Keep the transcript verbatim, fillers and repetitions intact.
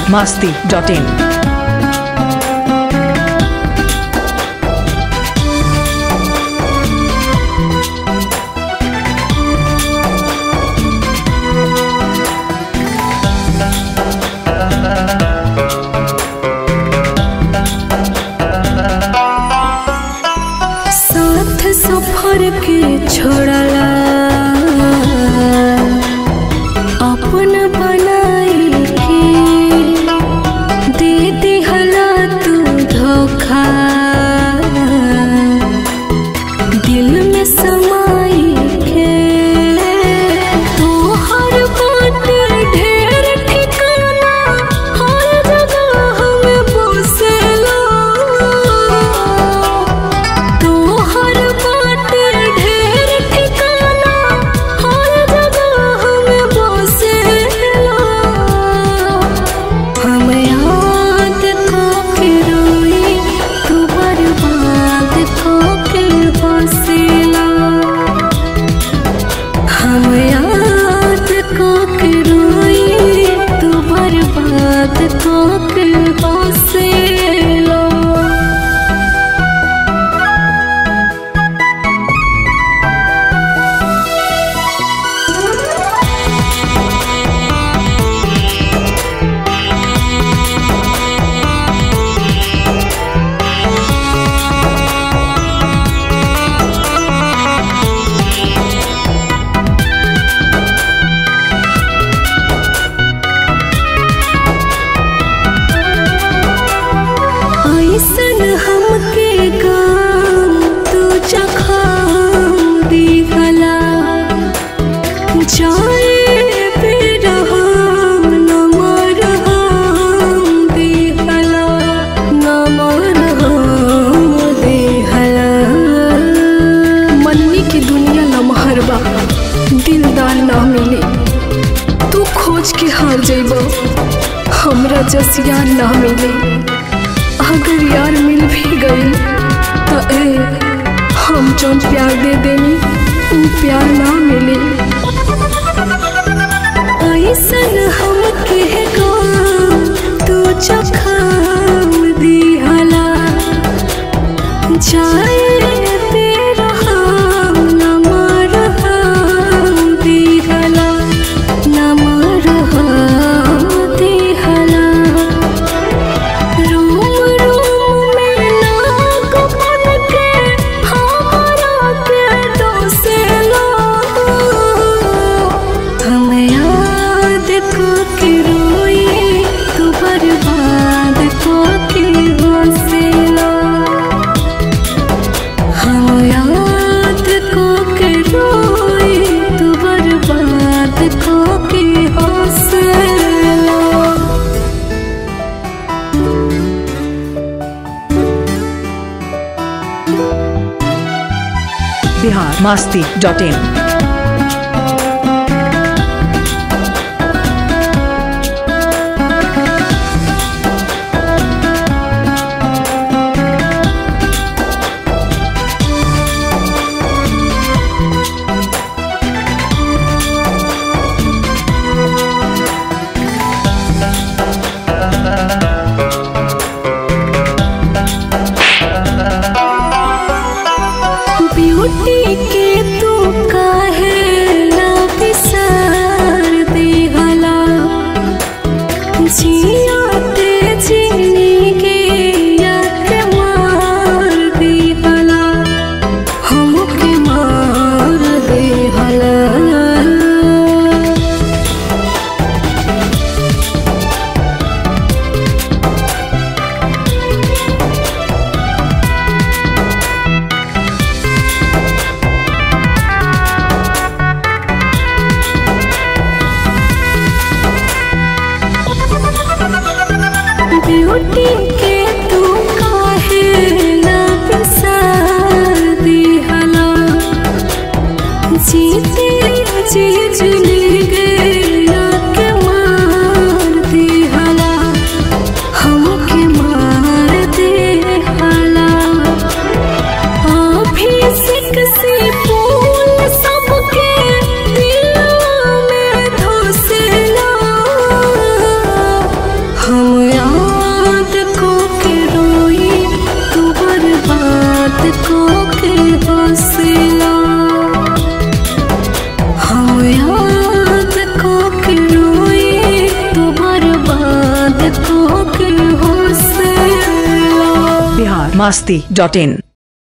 masti dot in. साथ सफर के छोड़ला अपन बनाई के दे दिहला तू धोखा दिल में समाई के तो हर बात ढेर ठिकाना हर जगह हमें बसेला तो हर बात ढेर ठिकाना हर जगह हमें बसेला हम याद को के रोई तू बर्बाद को के बसेला हम याद को के रोई तू बर्बाद को के बसेला। ऐसन हमके गाम तू जखाम दिहला जाए बेरहम न मरहम दिहला न मरहम दिहला। मन्नी की दुनिया लमहर बा दिलदार ना मिले तू खोज के हार जइबो हमरा जस यार ना मिले अगर यार मिल भी गई तो ए हम जो प्यार दे देनी वो प्यार ना मिले। ऐसन हम के गाम तू जखाम दिहला जाए बेरहम न मरहम दिहला न मरहम दिहला। रोम रोम में नाग बन के हमारा के डोसेला हम याद को के रोई तू बर्बाद को के हंसेला हम याद को के रोई तू बर्बाद को के हंसेला। Bihar masti dot in. Beauty के तू काहे ना बिसार दिहला जियाते जीनी के याद मार दिहला हमके मार दिहला। ब्यूटी के तू काहे ना बिसार दिहला जीते जी जुली गया के मार दिहला हमके मार दिहला। अभिषेक से फूल सबके दिल में धोसेला हम मास्ती डॉट इन।